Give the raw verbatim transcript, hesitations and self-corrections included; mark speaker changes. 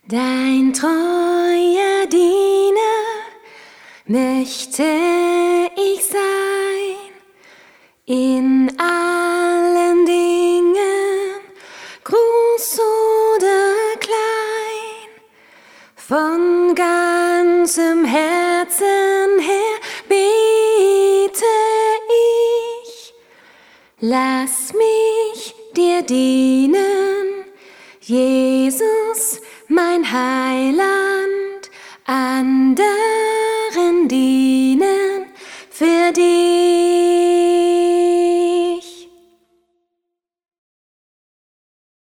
Speaker 1: Dein treuer Diener möchte ich sein, in allen Dingen, groß oder klein, von ganzem Herzen her bete ich. Lass mich dir dienen, Jesus, mein Heiland, anderen dienen.